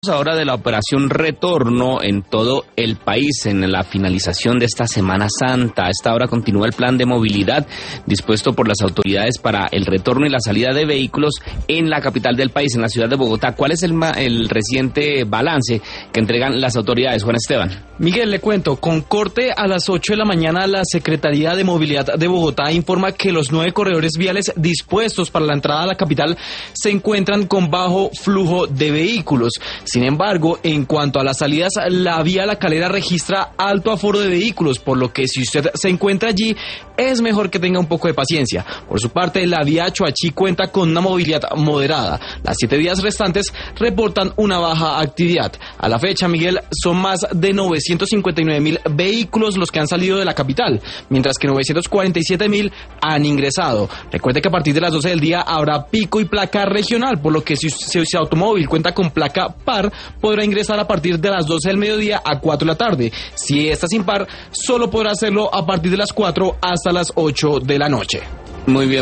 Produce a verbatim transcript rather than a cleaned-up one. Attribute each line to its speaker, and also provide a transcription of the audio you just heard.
Speaker 1: Ahora de la operación Retorno en todo el país en la finalización de esta Semana Santa. A esta hora continúa el plan de movilidad dispuesto por las autoridades para el retorno y la salida de vehículos en la capital del país, en la ciudad de Bogotá. ¿Cuál es el, el reciente balance que entregan las autoridades, Juan Esteban?
Speaker 2: Miguel, le cuento, con corte a las ocho de la mañana, la Secretaría de Movilidad de Bogotá informa que los nueve corredores viales dispuestos para la entrada a la capital se encuentran con bajo flujo de vehículos. Sin embargo, en cuanto a las salidas, la vía La Calera registra alto aforo de vehículos, por lo que si usted se encuentra allí, es mejor que tenga un poco de paciencia. Por su parte, la vía Choachí cuenta con una movilidad moderada. Las siete vías restantes reportan una baja actividad. A la fecha, Miguel, son más de novecientos cincuenta y nueve mil vehículos los que han salido de la capital, mientras que novecientos cuarenta y siete mil han ingresado. Recuerde que a partir de las doce del día habrá pico y placa regional, por lo que si su automóvil cuenta con placa par, podrá ingresar a partir de las doce del mediodía a cuatro de la tarde. Si está sin par, solo podrá hacerlo a partir de las cuatro hasta las ocho de la noche.
Speaker 1: Muy bien.